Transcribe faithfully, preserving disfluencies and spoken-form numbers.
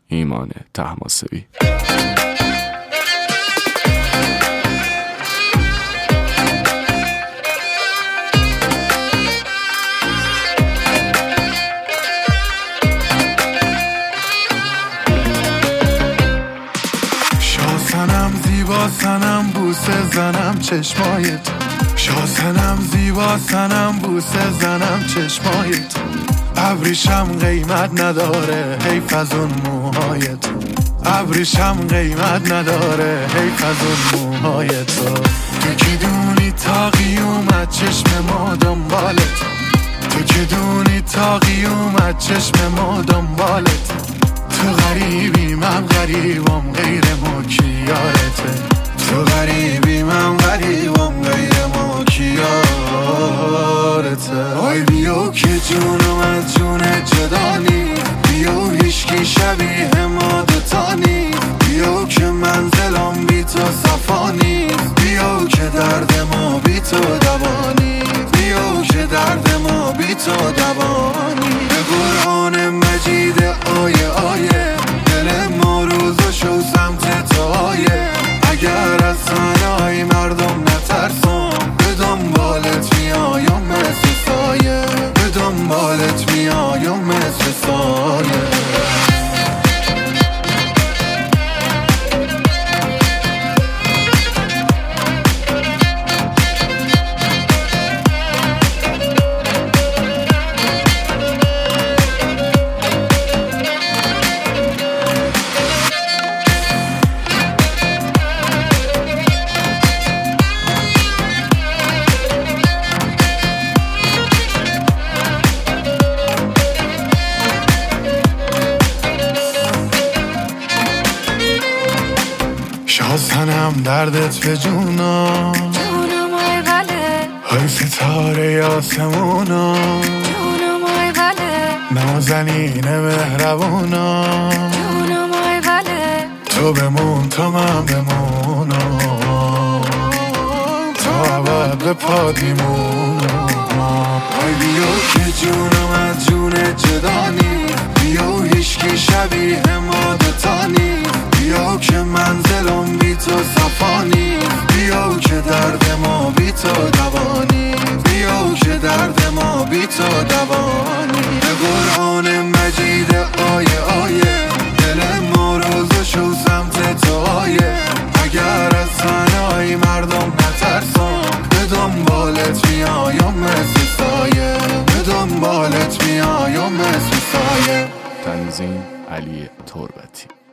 ایمان طهماسبی. شاسنم زیبا سنم بوسه زنم چشمایت، شاسنم زیبا سنم بوسه زنم چشمایت، ابریشم قیمت نداره حیف از اون موهایت، ابریشم قیمت نداره حیف از اون موهایت. تو که دونی تا قیومت چشم ما دنبالت، تو که دونی تا قیومت چشم ما دنبالت، تو غریبی من غریبم غیر ما کی یارته، تو غریبی من غریبم غیر ما کی یارته. آی بیو که جونم از جون جدانی، بیو هیچکی شبیه ما دوتانی، بیو که منزلم بی تو صفانی، بیو که درد ما بی تو دوانی، بیو که درد ما بی تو دوانی. به قرآن مجید آیه آیه دل ما روزو شو سمت تو آیه، اگر از سنای مردم نترسم به دنبالت میایم مثل سایه، به دنبالت میایم مثل سایه. شاسنم دردت به جونا جونم آی بله، های ستاره آسمونا جونم آی بله، نازنین مهربونا جونم آی بله، تو بمون تا من بمونم، تا عبد به پاد میمونم. آی بیو که جونم از جون جدانی، بیو هیچکی شبیه ما دوتانی، بیو که منزلم بی تو صفانی، بیو که درد ما بی تو دوانی، بیو که درد ما بی تو دوانی. به قرآن مجید آیه آیه دل ما روزو شو سمت تو آیه، اگر از سنای مردم نترسم به دنبالت میایم مثل سایه، به دنبالت میایم مثل سایه. تنظیم علی تربتی.